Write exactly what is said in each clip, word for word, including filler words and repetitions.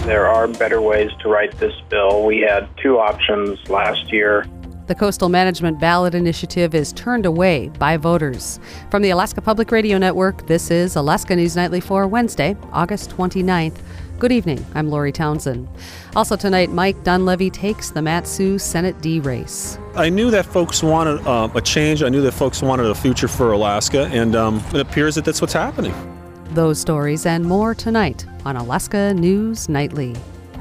There are better ways to write this bill. We had two options last year. The Coastal Management Ballot Initiative is turned away by voters. From the Alaska Public Radio Network, this is Alaska News Nightly for Wednesday, August twenty-ninth. Good evening. I'm Lori Townsend. Also tonight, Mike Dunleavy takes the Mat-Su Senate D race. I knew that folks wanted uh, a change. I knew that folks wanted a future for Alaska, and um, it appears that that's what's happening. Those stories and more tonight on Alaska News Nightly.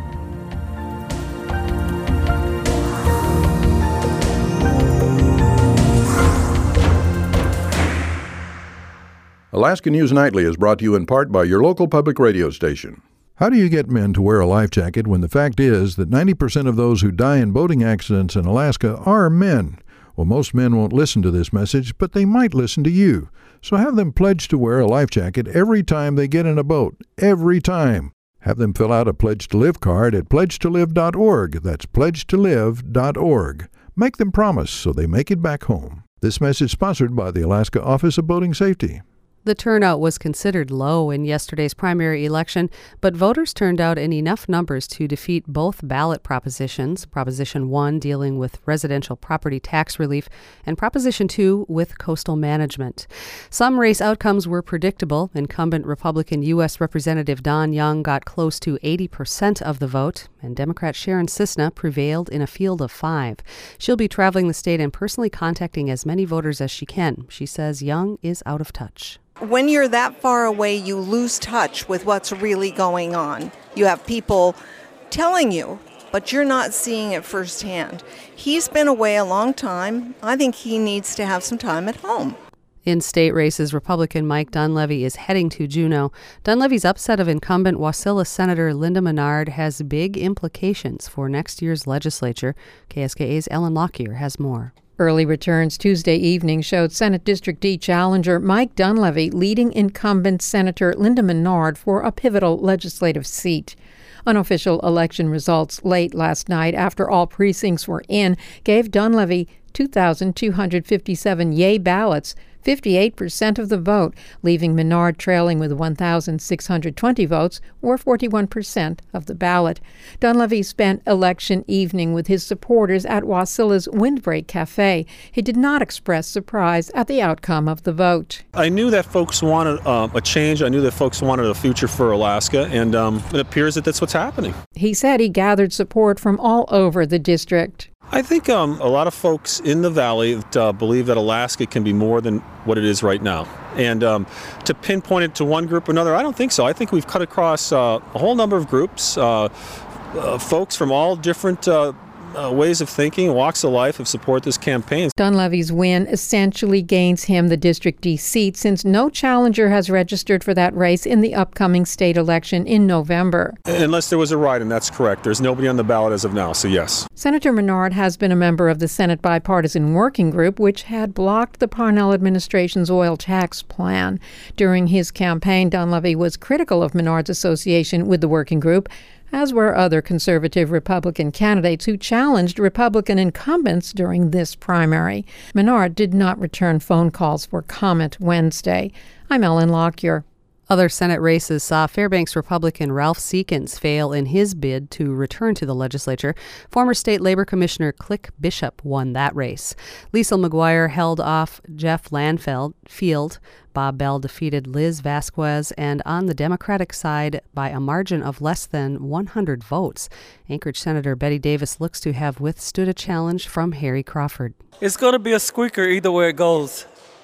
Alaska News Nightly is brought to you in part by your local public radio station. How do you get men to wear a life jacket when the fact is that ninety percent of those who die in boating accidents in Alaska are men? Well, most men won't listen to this message, but they might listen to you. So have them pledge to wear a life jacket every time they get in a boat. Every time. Have them fill out a Pledge to Live card at pledge to live dot org. That's pledge to live dot org. Make them promise so they make it back home. This message sponsored by the Alaska Office of Boating Safety. The turnout was considered low in yesterday's primary election, but voters turned out in enough numbers to defeat both ballot propositions, Proposition one dealing with residential property tax relief, and Proposition two with coastal management. Some race outcomes were predictable. Incumbent Republican U S Representative Don Young got close to eighty percent of the vote, and Democrat Sharon Cisna prevailed in a field of five. She'll be traveling the state and personally contacting as many voters as she can. She says Young is out of touch. When you're that far away, you lose touch with what's really going on. You have people telling you, but you're not seeing it firsthand. He's been away a long time. I think he needs to have some time at home. In state races, Republican Mike Dunleavy is heading to Juneau. Dunleavy's upset of incumbent Wasilla Senator Linda Menard has big implications for next year's legislature. K S K A's Ellen Lockyer has more. Early returns Tuesday evening showed Senate District D challenger Mike Dunleavy leading incumbent Senator Linda Menard for a pivotal legislative seat. Unofficial election results late last night, after all precincts were in, gave Dunleavy two thousand two hundred fifty-seven yay ballots, fifty-eight percent of the vote, leaving Menard trailing with one thousand six hundred twenty votes, or forty-one percent of the ballot. Dunleavy spent election evening with his supporters at Wasilla's Windbreak Cafe. He did not express surprise at the outcome of the vote. I knew that folks wanted uh, a change. I knew that folks wanted a future for Alaska, and um, it appears that that's what's happening. He said he gathered support from all over the district. I think um, a lot of folks in the valley uh, believe that Alaska can be more than what it is right now. And um, to pinpoint it to one group or another, I don't think so. I think we've cut across uh, a whole number of groups, uh, uh, folks from all different uh, uh, ways of thinking, walks of life, have supported this campaign. Dunleavy's win essentially gains him the District D seat, since no challenger has registered for that race in the upcoming state election in November. Unless there was a write-in, that's correct. There's nobody on the ballot as of now, so yes. Senator Menard has been a member of the Senate Bipartisan Working Group, which had blocked the Parnell administration's oil tax plan. During his campaign, Dunleavy was critical of Menard's association with the working group, as were other conservative Republican candidates who challenged Republican incumbents during this primary. Menard did not return phone calls for comment Wednesday. I'm Ellen Lockyer. Other Senate races saw Fairbanks Republican Ralph Seekins fail in his bid to return to the legislature. Former State Labor Commissioner Click Bishop won that race. Liesl McGuire held off Jeff Landfeld Field. Bob Bell defeated Liz Vasquez, and on the Democratic side by a margin of less than one hundred votes. Anchorage Senator Betty Davis looks to have withstood a challenge from Harry Crawford. It's going to be a squeaker either way it goes.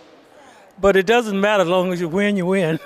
But it doesn't matter as long as you win, you win.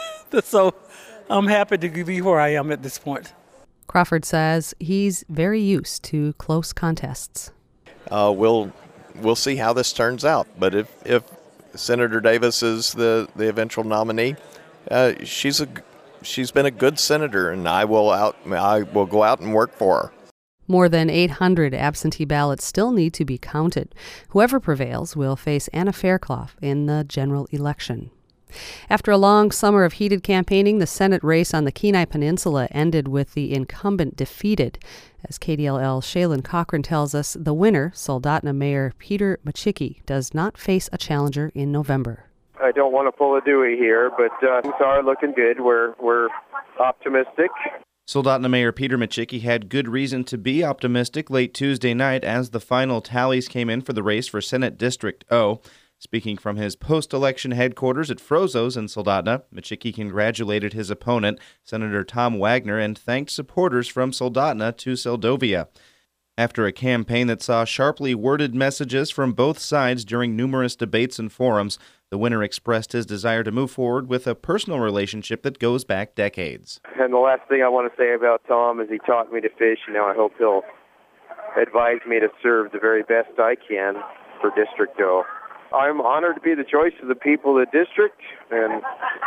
So I'm happy to be where I am at this point. Crawford says he's very used to close contests. Uh, we'll we'll see how this turns out. But if, if Senator Davis is the, the eventual nominee, uh, she's a she's been a good senator, and I will out I will go out and work for her. More than eight hundred absentee ballots still need to be counted. Whoever prevails will face Anna Fairclough in the general election. After a long summer of heated campaigning, the Senate race on the Kenai Peninsula ended with the incumbent defeated. As K D L L's Shaylin Cochran tells us, the winner, Soldotna Mayor Peter Machicki, does not face a challenger in November. I don't want to pull a Dewey here, but uh, things are looking good. We're we're optimistic. Soldotna Mayor Peter Micciche had good reason to be optimistic late Tuesday night as the final tallies came in for the race for Senate District O. Speaking from his post-election headquarters at Frozzo's in Soldotna, Micciche congratulated his opponent, Senator Tom Wagner, and thanked supporters from Soldotna to Seldovia. After a campaign that saw sharply worded messages from both sides during numerous debates and forums, the winner expressed his desire to move forward with a personal relationship that goes back decades. And the last thing I want to say about Tom is he taught me to fish, and now I hope he'll advise me to serve the very best I can for District O. I'm honored to be the choice of the people of the district, and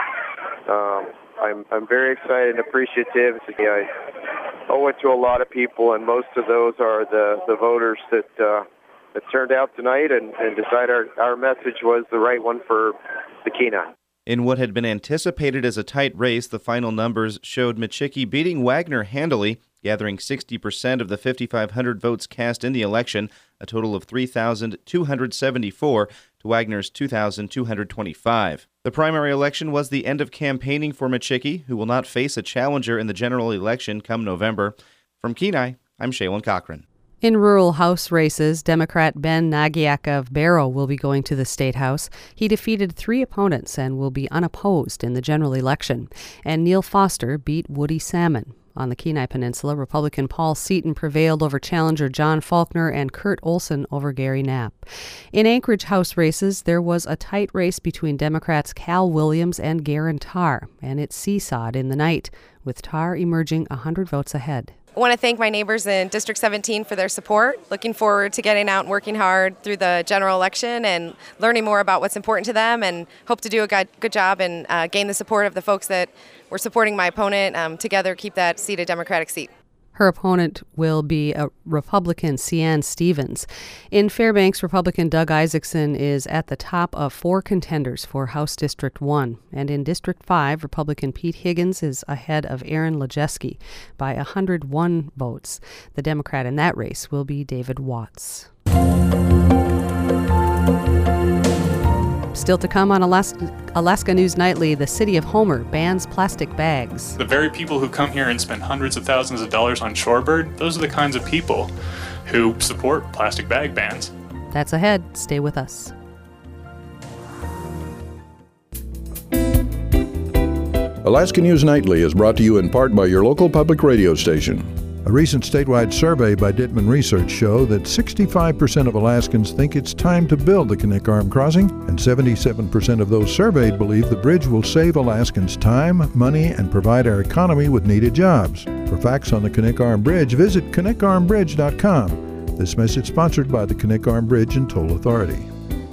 um, I'm I'm very excited and appreciative. I owe it to a lot of people, and most of those are the, the voters that uh, that turned out tonight and, and decided our, our message was the right one for the Kenai. In what had been anticipated as a tight race, the final numbers showed Micciche beating Wagner handily, gathering sixty percent of the fifty-five hundred votes cast in the election, a total of three thousand two hundred seventy-four to Wagner's two thousand two hundred twenty-five. The primary election was the end of campaigning for Micciche, who will not face a challenger in the general election come November. From Kenai, I'm Shaylin Cochran. In rural House races, Democrat Ben Nagiak of Barrow will be going to the State House. He defeated three opponents and will be unopposed in the general election. And Neil Foster beat Woody Salmon. On the Kenai Peninsula, Republican Paul Seaton prevailed over challenger John Faulkner and Kurt Olson over Gary Knapp. In Anchorage House races, there was a tight race between Democrats Cal Williams and Garen Tarr, and it seesawed in the night, with Tarr emerging one hundred votes ahead. I want to thank my neighbors in District seventeen for their support. Looking forward to getting out and working hard through the general election and learning more about what's important to them, and hope to do a good, good job and uh, gain the support of the folks that were supporting my opponent. Um, together, keep that seat a Democratic seat. Her opponent will be a Republican, Sian Stevens. In Fairbanks, Republican Doug Isaacson is at the top of four contenders for House District one. And in District five, Republican Pete Higgins is ahead of Aaron Lejeski by one hundred one votes. The Democrat in that race will be David Watts. Still to come on Alaska, Alaska News Nightly, the city of Homer bans plastic bags. The very people who come here and spend hundreds of thousands of dollars on Shorebird, those are the kinds of people who support plastic bag bans. That's ahead. Stay with us. Alaska News Nightly is brought to you in part by your local public radio station. A recent statewide survey by Dittman Research show that sixty-five percent of Alaskans think it's time to build the Knik Arm crossing, and seventy-seven percent of those surveyed believe the bridge will save Alaskans time, money, and provide our economy with needed jobs. For facts on the Knik Arm Bridge, visit knik arm bridge dot com. This message sponsored by the Knik Arm Bridge and Toll Authority.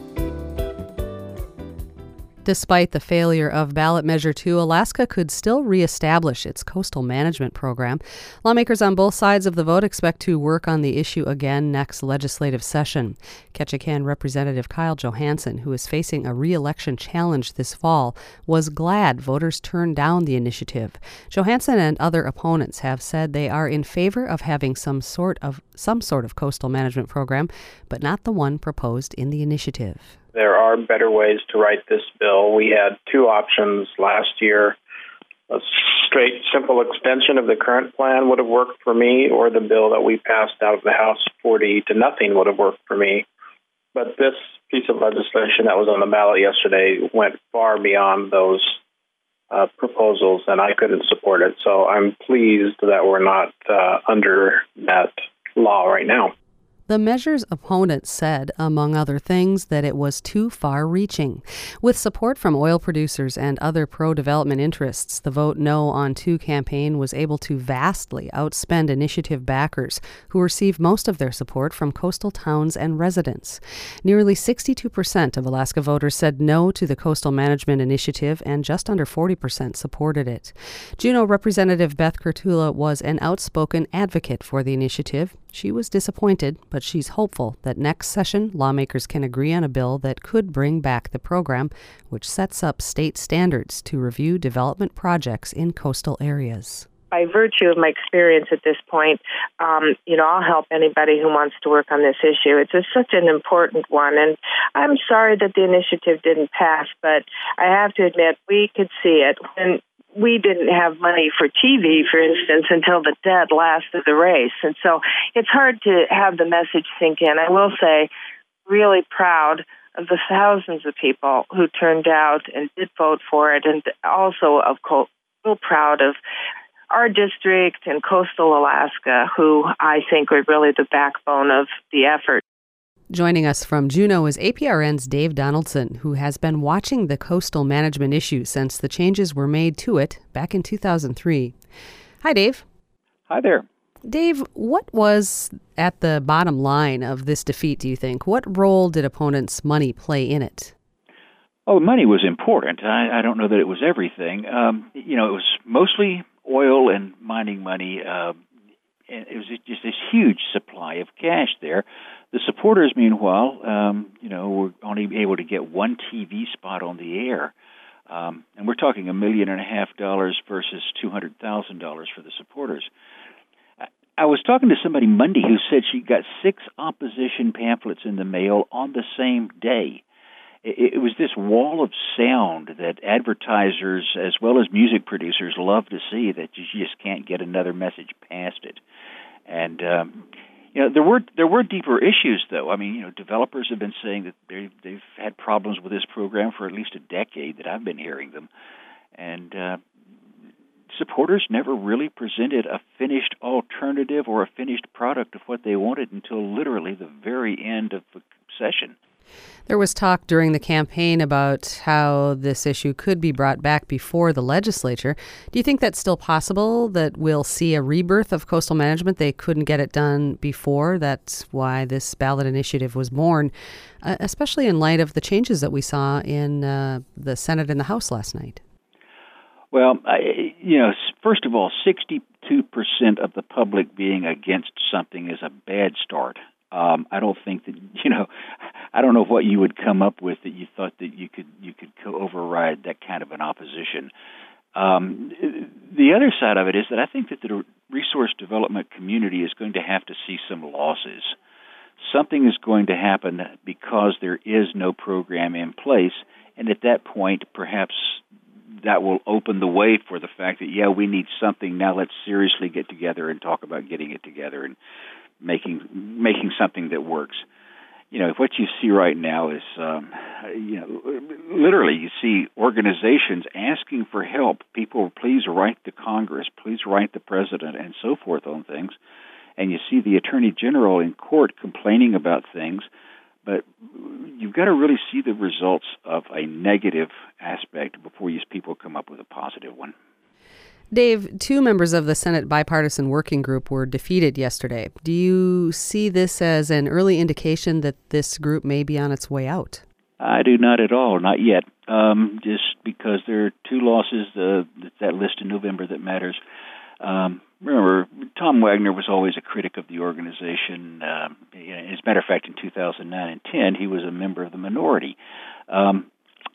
Despite the failure of Ballot Measure two, Alaska could still reestablish its coastal management program. Lawmakers on both sides of the vote expect to work on the issue again next legislative session. Ketchikan Representative Kyle Johansson, who is facing a re-election challenge this fall, was glad voters turned down the initiative. Johansson and other opponents have said they are in favor of having some sort of some sort of coastal management program, but not the one proposed in the initiative. There are better ways to write this bill. We had two options last year. A straight, simple extension of the current plan would have worked for me, or the bill that we passed out of the House, forty to nothing, would have worked for me. But this piece of legislation that was on the ballot yesterday went far beyond those uh, proposals, and I couldn't support it. So I'm pleased that we're not uh, under that law right now. The measure's opponents said, among other things, that it was too far-reaching. With support from oil producers and other pro-development interests, the Vote No on two campaign was able to vastly outspend initiative backers, who received most of their support from coastal towns and residents. Nearly sixty-two percent of Alaska voters said no to the Coastal Management Initiative, and just under forty percent supported it. Juneau Representative Beth Kurtula was an outspoken advocate for the initiative. She was disappointed, but she's hopeful that next session lawmakers can agree on a bill that could bring back the program, which sets up state standards to review development projects in coastal areas. By virtue of my experience at this point, um, you know, I'll help anybody who wants to work on this issue. It's a, such an important one, and I'm sorry that the initiative didn't pass, but I have to admit we could see it. When we didn't have money for T V, for instance, until the dead last of the race. And so it's hard to have the message sink in. I will say, really proud of the thousands of people who turned out and did vote for it, and also, of course, real proud of our district and coastal Alaska, who I think are really the backbone of the effort. Joining us from Juneau is A P R N's Dave Donaldson, who has been watching the coastal management issue since the changes were made to it back in two thousand three. Hi, Dave. Hi there. Dave, what was at the bottom line of this defeat, do you think? What role did opponents' money play in it? Oh, money was important. I, I don't know that it was everything. Um, you know, it was mostly oil and mining money. Uh, and it was just this huge supply of cash there. The supporters, meanwhile, um, you know, were only able to get one T V spot on the air. Um, and we're talking a million and a half dollars versus two hundred thousand dollars for the supporters. I was talking to somebody Monday who said she got six opposition pamphlets in the mail on the same day. It, it was this wall of sound that advertisers as well as music producers love to see, that you just can't get another message past it. And um, you know, there were there were deeper issues, though. I mean, you know, developers have been saying that they they've had problems with this program for at least a decade that I've been hearing them, and uh, supporters never really presented a finished alternative or a finished product of what they wanted until literally the very end of the session. There was talk during the campaign about how this issue could be brought back before the legislature. Do you think that's still possible, that we'll see a rebirth of coastal management? They couldn't get it done before. That's why this ballot initiative was born, uh, especially in light of the changes that we saw in uh, the Senate and the House last night. Well, I, you know, first of all, sixty-two percent of the public being against something is a bad start. Um, I don't think that, you know, I don't know what you would come up with that you thought that you could you could override that kind of an opposition. Um, the other side of it is that I think that the resource development community is going to have to see some losses. Something is going to happen because there is no program in place, and at that point, perhaps that will open the way for the fact that, yeah, we need something. Now let's seriously get together and talk about getting it together and making making something that works. You know, what you see right now is, um, you know, literally you see organizations asking for help. People, please write to Congress, please write the president, and so forth on things. And you see the Attorney General in court complaining about things. But you've got to really see the results of a negative aspect before these people come up with a positive one. Dave, two members of the Senate Bipartisan Working Group were defeated yesterday. Do you see this as an early indication that this group may be on its way out? I do not at all, not yet. Um, just because there are two losses, uh, that list in November that matters. Um, remember, Tom Wagner was always a critic of the organization. Uh, as a matter of fact, in two thousand nine and ten, he was a member of the minority. Um,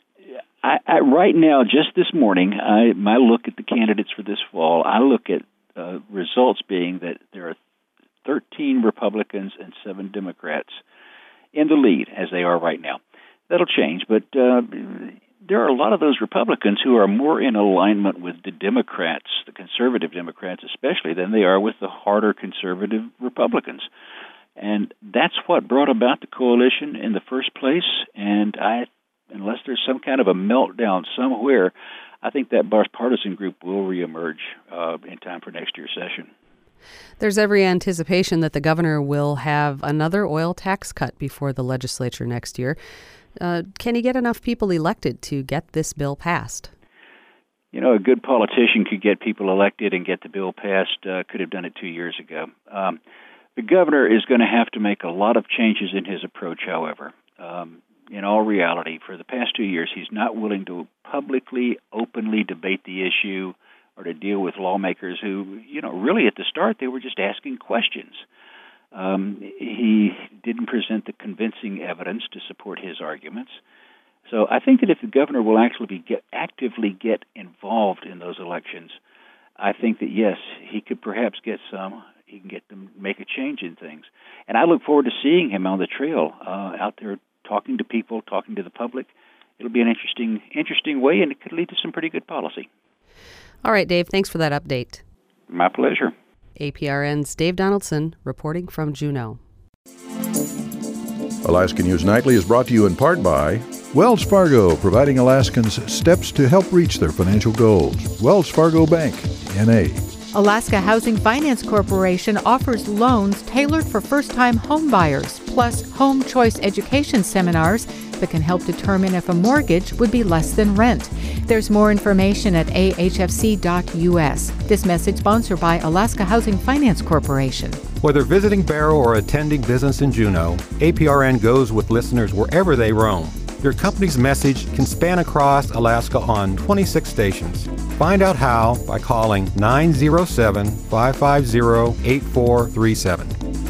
I, I, right now, just this morning, I, my look at the candidates for this fall, I look at uh, results being that there are thirteen Republicans and seven Democrats in the lead, as they are right now. That'll change, but uh, there are a lot of those Republicans who are more in alignment with the Democrats, the conservative Democrats especially, than they are with the harder conservative Republicans. And that's what brought about the coalition in the first place. And I, unless there's some kind of a meltdown somewhere, I think that bipartisan group will reemerge uh, in time for next year's session. There's every anticipation that the governor will have another oil tax cut before the legislature next year. Uh, can he get enough people elected to get this bill passed? You know, a good politician could get people elected and get the bill passed, uh, could have done it two years ago. Um, the governor is going to have to make a lot of changes in his approach, however. Um, in all reality, for the past two years, he's not willing to publicly, openly debate the issue or to deal with lawmakers who, you know, really at the start, they were just asking questions. Um, he didn't present the convincing evidence to support his arguments. So I think that if the governor will actually be get, actively get involved in those elections, I think that, yes, he could perhaps get some, he can get them make a change in things. And I look forward to seeing him on the trail, uh, out there talking to people, talking to the public. It'll be an interesting, interesting way, and it could lead to some pretty good policy. All right, Dave, thanks for that update. My pleasure. A P R N's Dave Donaldson reporting from Juneau. Alaska News Nightly is brought to you in part by Wells Fargo, providing Alaskans steps to help reach their financial goals. Wells Fargo Bank, N A Alaska Housing Finance Corporation offers loans tailored for first-time home buyers, plus home choice education seminars that can help determine if a mortgage would be less than rent. There's more information at a h f c dot u s. This message sponsored by Alaska Housing Finance Corporation. Whether visiting Barrow or attending business in Juneau, A P R N goes with listeners wherever they roam. Your company's message can span across Alaska on twenty-six stations. Find out how by calling nine oh seven, five five zero, eight four three seven.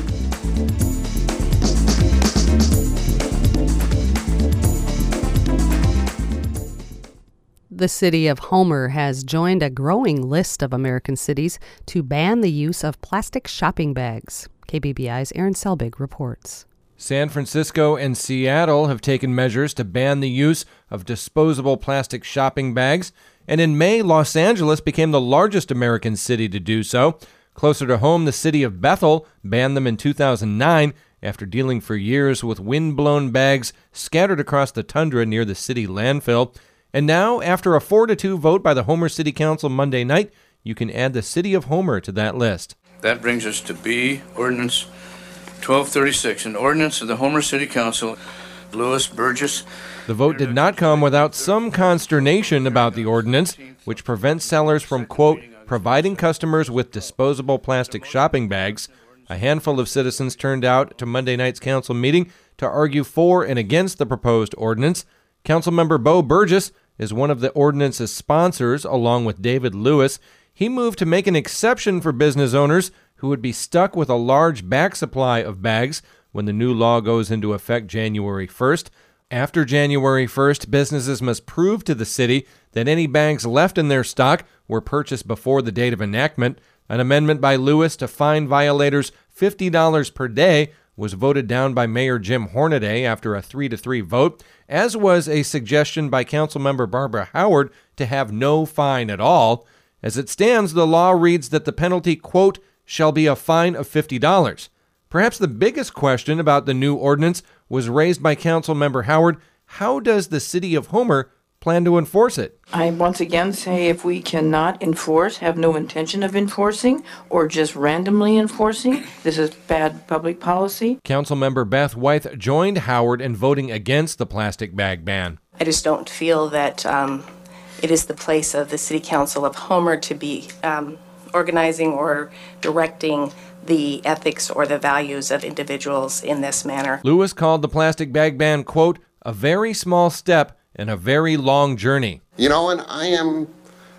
The city of Homer has joined a growing list of American cities to ban the use of plastic shopping bags. K B B I's Aaron Selbig reports. San Francisco and Seattle have taken measures to ban the use of disposable plastic shopping bags, and in May, Los Angeles became the largest American city to do so. Closer to home, the city of Bethel banned them in two thousand nine after dealing for years with wind-blown bags scattered across the tundra near the city landfill. And now, after a four to two vote by the Homer City Council Monday night, you can add the city of Homer to that list. That brings us to B, Ordinance twelve thirty-six, an ordinance of the Homer City Council, Louis Burgess. The vote did not come without some consternation about the ordinance, which prevents sellers from, quote, providing customers with disposable plastic shopping bags. A handful of citizens turned out to Monday night's council meeting to argue for and against the proposed ordinance. Councilmember Bo Burgess is one of the ordinance's sponsors, along with David Lewis. He moved to make an exception for business owners who would be stuck with a large back supply of bags when the new law goes into effect January first. After January first, businesses must prove to the city that any bags left in their stock were purchased before the date of enactment. An amendment by Lewis to fine violators fifty dollars per day was voted down by Mayor Jim Hornaday after a three to three vote, as was a suggestion by Councilmember Barbara Howard to have no fine at all. As it stands, the law reads that the penalty, quote, shall be a fine of fifty dollars. Perhaps the biggest question about the new ordinance was raised by Councilmember Howard. How does the city of Homer plan to enforce it? I once again say if we cannot enforce, have no intention of enforcing, or just randomly enforcing, this is bad public policy. Councilmember Beth Wythe joined Howard in voting against the plastic bag ban. I just don't feel that um, it is the place of the City Council of Homer to be um, organizing or directing the ethics or the values of individuals in this manner. Lewis called the plastic bag ban, quote, a very small step and a very long journey. You know, and I am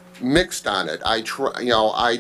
mixed on it. I try, you know, I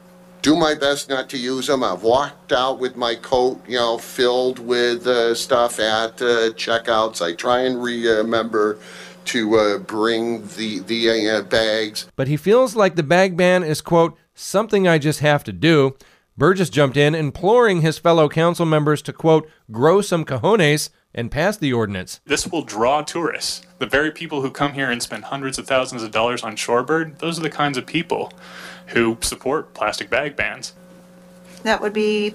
do my best not to use them. I've walked out with my coat, you know, filled with uh, stuff at uh, checkouts. I try and remember to uh, bring the, the uh, bags. But he feels like the bag ban is, quote, something I just have to do. Burgess jumped in, imploring his fellow council members to, quote, grow some cojones and pass the ordinance. This will draw tourists. The very people who come here and spend hundreds of thousands of dollars on shorebird, those are the kinds of people who support plastic bag bans. That would be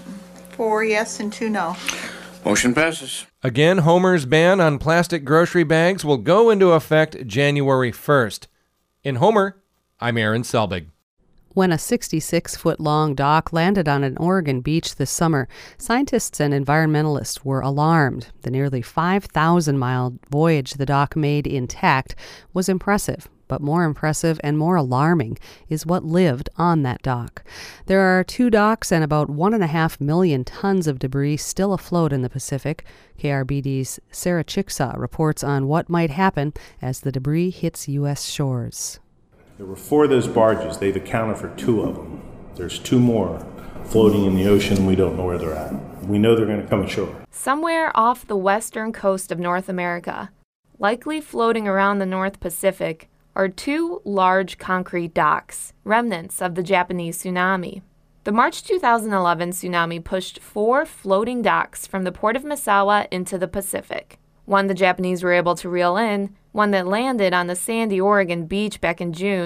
four yes and two no. Motion passes. Again, Homer's ban on plastic grocery bags will go into effect January first. In Homer, I'm Aaron Selbig. When a sixty-six foot long dock landed on an Oregon beach this summer, scientists and environmentalists were alarmed. The nearly five thousand mile voyage the dock made intact was impressive, but more impressive and more alarming is what lived on that dock. There are two docks and about one and a half million tons of debris still afloat in the Pacific. K R B D's Sarah Chicksaw reports on what might happen as the debris hits U S shores. There were four of those barges. They've accounted for two of them. There's two more floating in the ocean. We don't know where they're at. We know they're going to come ashore. Somewhere off the western coast of North America, likely floating around the North Pacific, are two large concrete docks, remnants of the Japanese tsunami. The March two thousand eleven tsunami pushed four floating docks from the port of Misawa into the Pacific. One the Japanese were able to reel in, one that landed on the sandy Oregon beach back in June,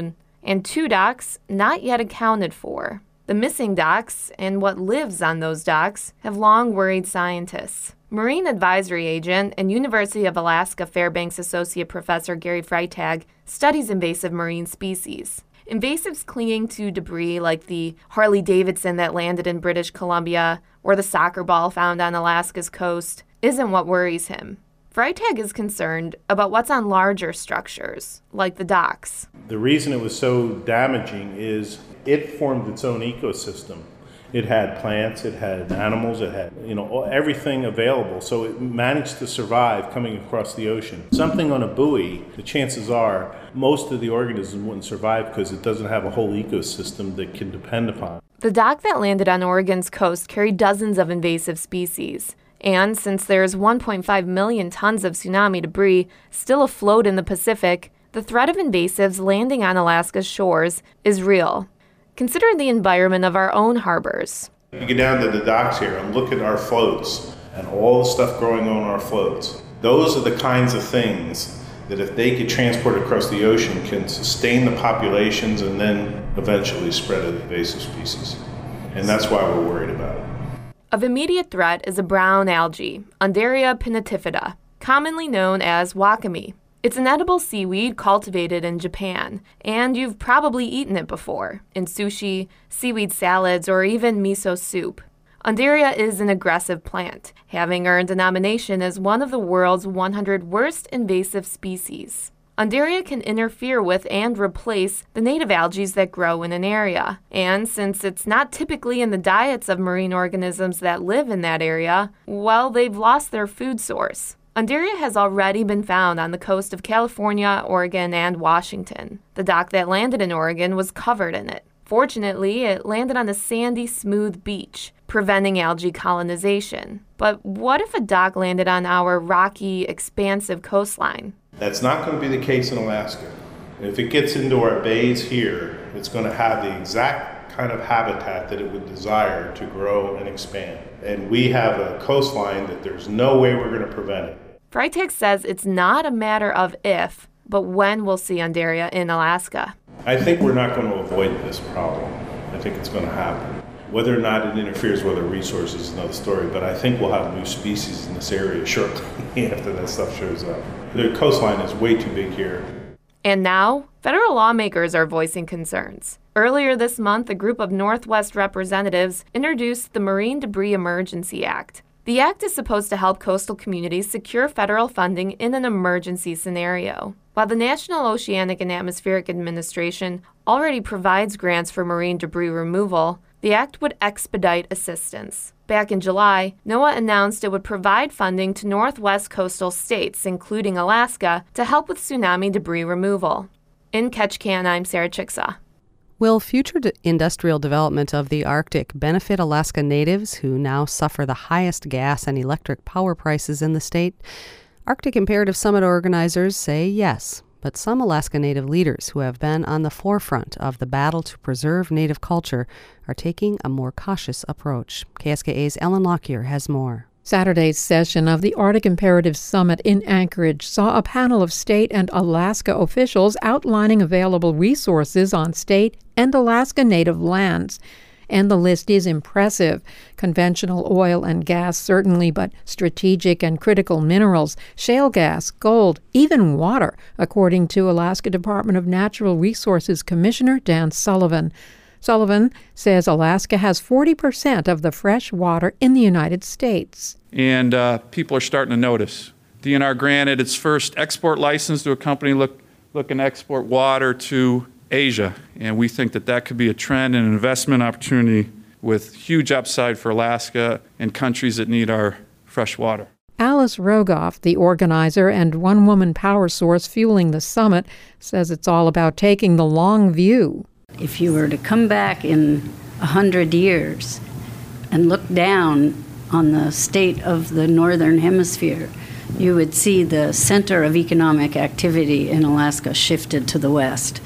and two docks not yet accounted for. The missing docks and what lives on those docks have long worried scientists. Marine Advisory Agent and University of Alaska Fairbanks Associate Professor Gary Freitag studies invasive marine species. Invasives clinging to debris like the Harley-Davidson that landed in British Columbia or the soccer ball found on Alaska's coast isn't what worries him. Freitag is concerned about what's on larger structures, like the docks. The reason it was so damaging is it formed its own ecosystem. It had plants, it had animals, it had, you know, everything available. So it managed to survive coming across the ocean. Something on a buoy, the chances are most of the organisms wouldn't survive because it doesn't have a whole ecosystem that can depend upon. The dock that landed on Oregon's coast carried dozens of invasive species. And since there's one point five million tons of tsunami debris still afloat in the Pacific, the threat of invasives landing on Alaska's shores is real. Consider the environment of our own harbors. You get down to the docks here and look at our floats and all the stuff growing on our floats. Those are the kinds of things that if they could transport across the ocean can sustain the populations and then eventually spread an invasive species. And that's why we're worried about it. Of immediate threat is a brown algae, Undaria pinnatifida, commonly known as wakame. It's an edible seaweed cultivated in Japan, and you've probably eaten it before, in sushi, seaweed salads, or even miso soup. Undaria is an aggressive plant, having earned a nomination as one of the world's one hundred worst invasive species. Undaria can interfere with and replace the native algae that grow in an area. And since it's not typically in the diets of marine organisms that live in that area, well, they've lost their food source. Undaria has already been found on the coast of California, Oregon, and Washington. The dock that landed in Oregon was covered in it. Fortunately, it landed on a sandy, smooth beach, preventing algae colonization. But what if a dock landed on our rocky, expansive coastline? That's not going to be the case in Alaska. If it gets into our bays here, it's going to have the exact kind of habitat that it would desire to grow and expand. And we have a coastline that there's no way we're going to prevent it. Freitag says it's not a matter of if, but when we'll see Undaria in Alaska. I think we're not going to avoid this problem. I think it's going to happen. Whether or not it interferes with our resources is another story, but I think we'll have new species in this area shortly after that stuff shows up. The coastline is way too big here. And now, federal lawmakers are voicing concerns. Earlier this month, a group of Northwest representatives introduced the Marine Debris Emergency Act. The act is supposed to help coastal communities secure federal funding in an emergency scenario. While the National Oceanic and Atmospheric Administration already provides grants for marine debris removal, the act would expedite assistance. Back in July, NOAA announced it would provide funding to Northwest coastal states, including Alaska, to help with tsunami debris removal. In Ketchikan, I'm Sarah Chicksaw. Will future d- industrial development of the Arctic benefit Alaska natives who now suffer the highest gas and electric power prices in the state? Arctic Imperative Summit organizers say yes, but some Alaska Native leaders who have been on the forefront of the battle to preserve Native culture are taking a more cautious approach. K S K A's Ellen Lockyer has more. Saturday's session of the Arctic Imperative Summit in Anchorage saw a panel of state and Alaska officials outlining available resources on state and Alaska Native lands. And the list is impressive. Conventional oil and gas, certainly, but strategic and critical minerals, shale gas, gold, even water, according to Alaska Department of Natural Resources Commissioner Dan Sullivan. Sullivan says Alaska has forty percent of the fresh water in the United States. And uh, people are starting to notice. D N R granted its first export license to a company look, looking to export water to Asia, and we think that that could be a trend and an investment opportunity with huge upside for Alaska and countries that need our fresh water. Alice Rogoff, the organizer and one-woman power source fueling the summit, says it's all about taking the long view. If you were to come back in a hundred years and look down on the state of the Northern Hemisphere, you would see the center of economic activity in Alaska shifted to the west.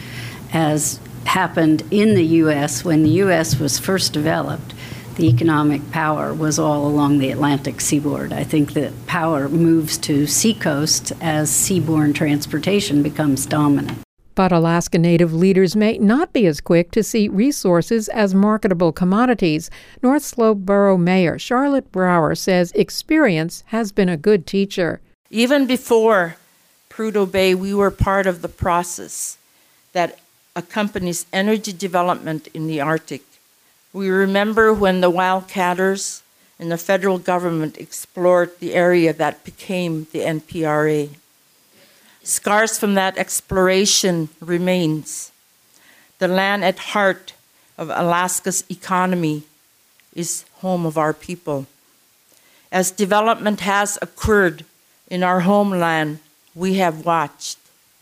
As happened in the U S when the U S was first developed, the economic power was all along the Atlantic seaboard. I think that power moves to seacoast as seaborne transportation becomes dominant. But Alaska Native leaders may not be as quick to see resources as marketable commodities. North Slope Borough Mayor Charlotte Brower says experience has been a good teacher. Even before Prudhoe Bay, we were part of the process that accompanies energy development in the Arctic. We remember when the wildcatters and the federal government explored the area that became the N P R A. Scars from that exploration remains. The land at heart of Alaska's economy is home of our people. As development has occurred in our homeland, we have watched.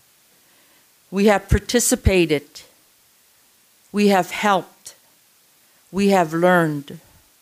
We have participated. We have helped. We have learned.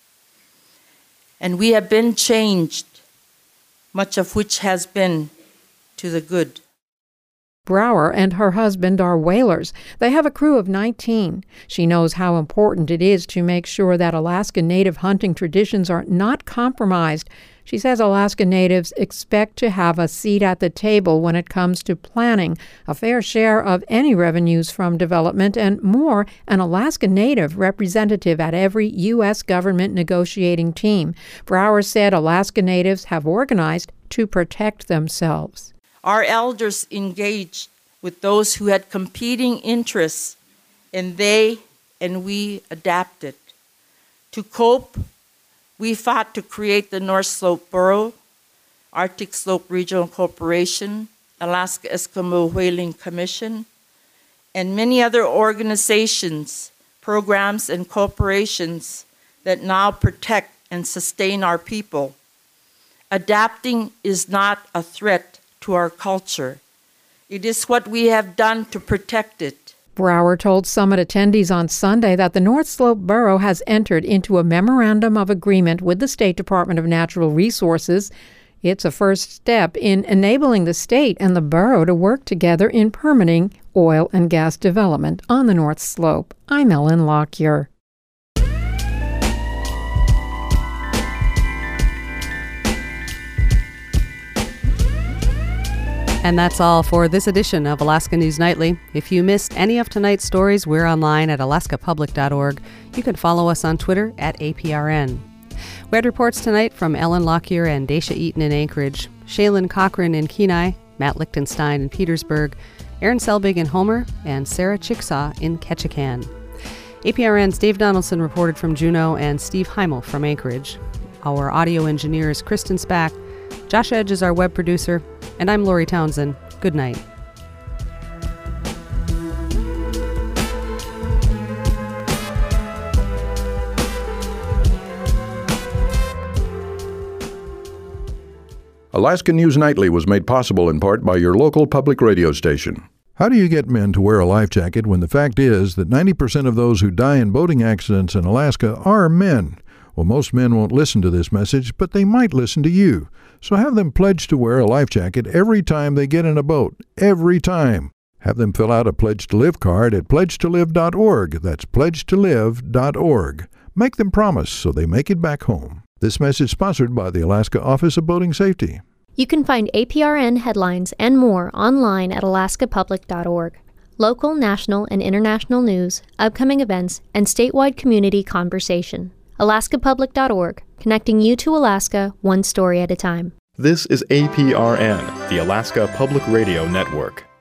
And we have been changed, much of which has been to the good. Brower and her husband are whalers. They have a crew of nineteen. She knows how important it is to make sure that Alaska Native hunting traditions are not compromised. She says Alaska Natives expect to have a seat at the table when it comes to planning, a fair share of any revenues from development, and more, an Alaska Native representative at every U S government negotiating team. Brower said Alaska Natives have organized to protect themselves. Our elders engaged with those who had competing interests, and they and we adapted. To cope, we fought to create the North Slope Borough, Arctic Slope Regional Corporation, Alaska Eskimo Whaling Commission, and many other organizations, programs, and corporations that now protect and sustain our people. Adapting is not a threat to our culture. It is what we have done to protect it. Brower told summit attendees on Sunday that the North Slope Borough has entered into a memorandum of agreement with the State Department of Natural Resources. It's a first step in enabling the state and the borough to work together in permitting oil and gas development on the North Slope. I'm Ellen Lockyer. And that's all for this edition of Alaska News Nightly. If you missed any of tonight's stories, we're online at alaska public dot org. You can follow us on Twitter at A P R N. We had reports tonight from Ellen Lockyer and Daisha Eaton in Anchorage, Shaylin Cochran in Kenai, Matt Lichtenstein in Petersburg, Aaron Selbig in Homer, and Sarah Chickasaw in Ketchikan. A P R N's Dave Donaldson reported from Juneau and Steve Heimel from Anchorage. Our audio engineer is Kristen Spack. Josh Edge is our web producer, and I'm Lori Townsend. Good night. Alaska News Nightly was made possible in part by your local public radio station. How do you get men to wear a life jacket when the fact is that ninety percent of those who die in boating accidents in Alaska are men? Well, most men won't listen to this message, but they might listen to you. So have them pledge to wear a life jacket every time they get in a boat. Every time. Have them fill out a Pledge to Live card at pledge to live dot org. That's pledge to live dot org. Make them promise so they make it back home. This message sponsored by the Alaska Office of Boating Safety. You can find A P R N headlines and more online at alaska public dot org. Local, national, and international news, upcoming events, and statewide community conversation. alaska public dot org, connecting you to Alaska one story at a time. This is A P R N, the Alaska Public Radio Network.